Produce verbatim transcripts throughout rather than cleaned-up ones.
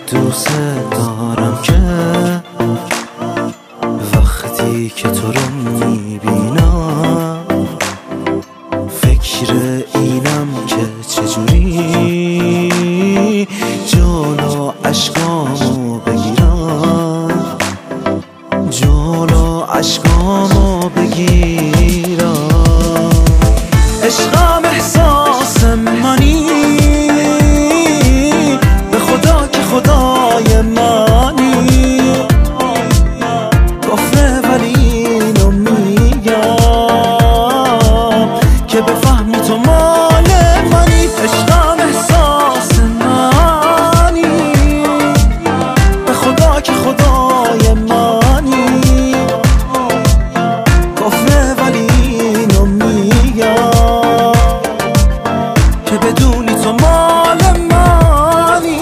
دوست دارم که وقتی که تو رو میبینم فکر اینم که چجوری جلو عشقامو بگیرم جلو عشقامو بگیرم عشقم احساس منی به خدا که خدای منی کفره ولی اینو میگم که بفهمی تو مال منی عشقم احساس منی به خدا که خدای منی کفره ولی اینو میگم که بدونی تو مال منی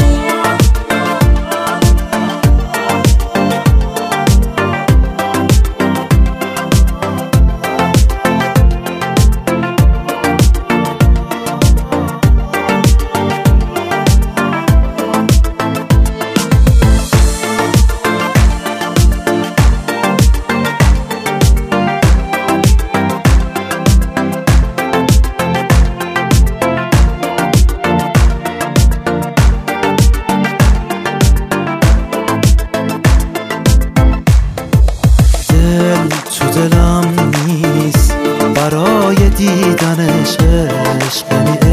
تو دلم نیست برای دیدنش عشق یعنی